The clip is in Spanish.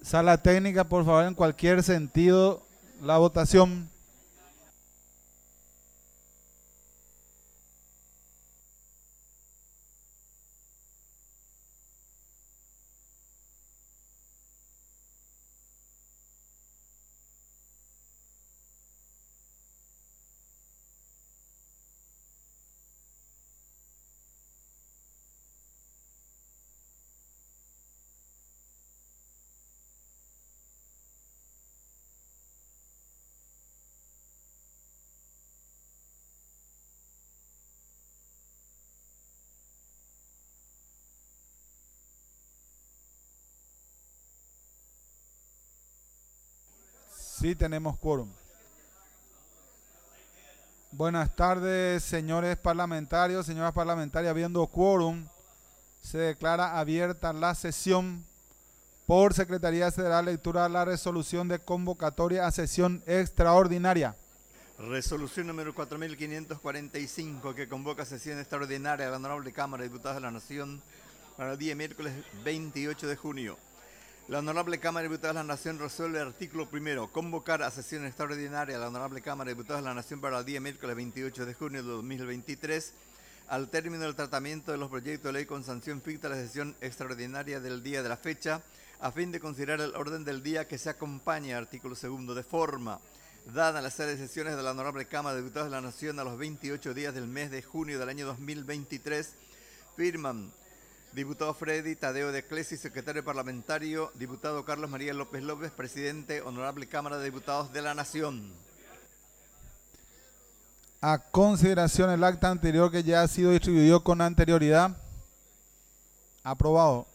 Sala técnica, por favor, en cualquier sentido, la votación. Sí, tenemos quórum. Buenas tardes, señores parlamentarios, señoras parlamentarias. Habiendo quórum, se declara abierta la sesión. Por Secretaría se dará lectura a la resolución de convocatoria a sesión extraordinaria. Resolución número 4545, que convoca sesión extraordinaria a la Honorable Cámara de Diputados de la Nación para el día miércoles 28 de junio. La Honorable Cámara de Diputados de la Nación resuelve el artículo primero, convocar a sesión extraordinaria a la Honorable Cámara de Diputados de la Nación para el día miércoles 28 de junio de 2023, al término del tratamiento de los proyectos de ley con sanción ficta a la sesión extraordinaria del día de la fecha, a fin de considerar el orden del día que se acompaña al artículo segundo de forma. Dada la serie de sesiones de la Honorable Cámara de Diputados de la Nación a los 28 días del mes de junio del año 2023, firman diputado Freddy Tadeo de Clesi, secretario parlamentario; diputado Carlos María López López, presidente, Honorable Cámara de Diputados de la Nación. A consideración el acta anterior que ya ha sido distribuido con anterioridad. Aprobado.